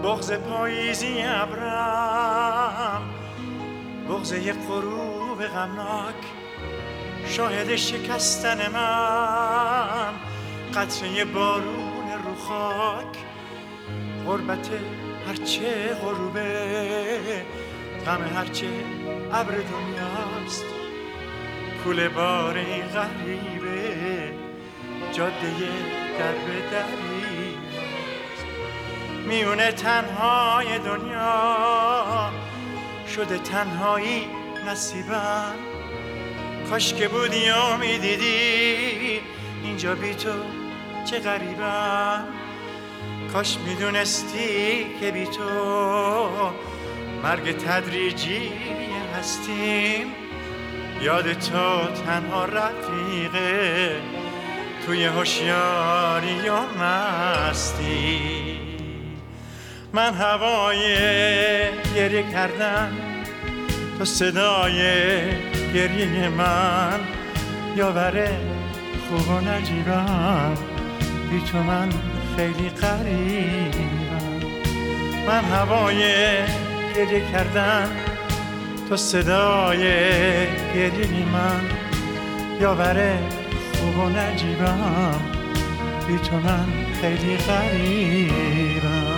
بغض پاییزی ابرم، بغض یک غروب غمناک، شاهد شکستن من، قطره بارون رو خاک، غربت هرچه غروبه، غم هرچه ابر دنیاست، کوله بار این غریبه، جاده در به دریاست. میونه تنهای دنیا شده تنهایی نصیبم، کاش که بودی و میدیدی اینجا بی تو چه غریبم، کاش میدونستی که بی تو مرگ تدریجی هستیم، یاد تو تنها رفیقه توی هوشیاری و مستی. من هوای گریه کردن، تو صدای گریه من، یاوره خوب و نجیبم، بی تو من خیلی غریبم. من هوای گریه کردن، تو صدای گریه من، یاوره خوب و نجیبم، بی تو من خیلی غریبم.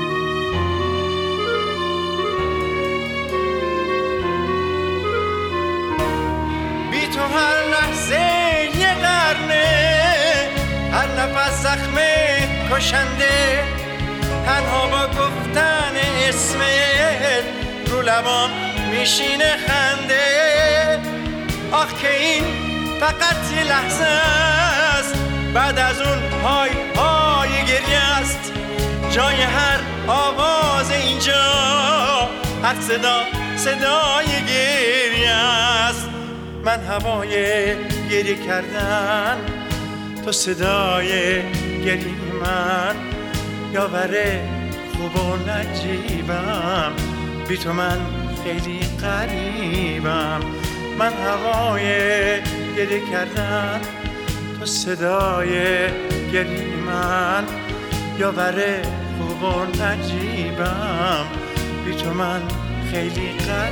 بی تو هر لحظه یه قرنه، هر نفس زخم کشنده، تنها با گفتن اسمت رو لبام میشینه خنده. آخ که این فقط یه لحظه است، بعد از اون های های گریه است، جای هر آواز اینجا، هر صدا صدای گریه است. من هوای گریه کردن، تو صدای گریه من، یاوره خوب و نجیبم، بی تو من خیلی غریبم. من هوای گریه کردن، تو صدای گریه من، یاوره خوب و نجیبم، بی تو من خیلی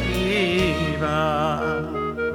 غریبم.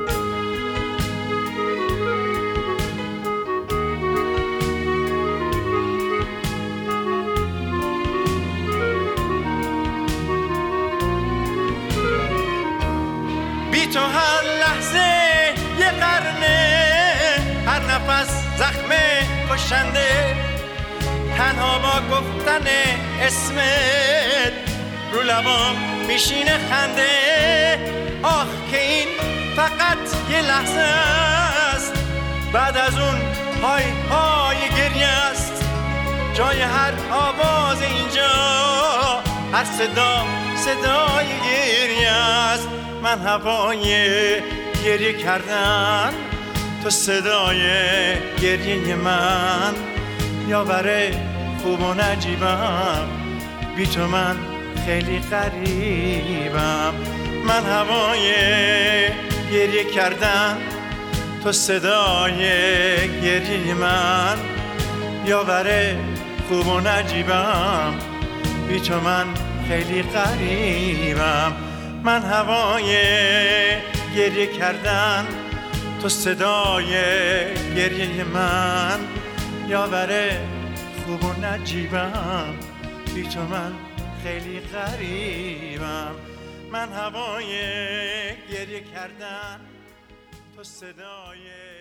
تو هر لحظه یه قرنه، هر نفس زخم کشنده، تنها با گفتن اسمت رو لبام میشینه خنده. آخ که این فقط یه لحظه است، بعد از اون های های گریه است، جای هر آواز اینجا، هر صدا صدای گریه است. من هوای گریه کردن، تو صدای گریه من، یاوره خوب و نجیبم، بی تو من خیلی غریبم. من هوای گریه کردن، تو صدای گریه من، یاوره خوب و نجیبم، بی تو من خیلی غریبم. من هوای گریه کردن، تو صدای گریه من، یاوره خوب و نجیبم، بی تو من خیلی غریبم. من هوای گریه کردن، تو صدای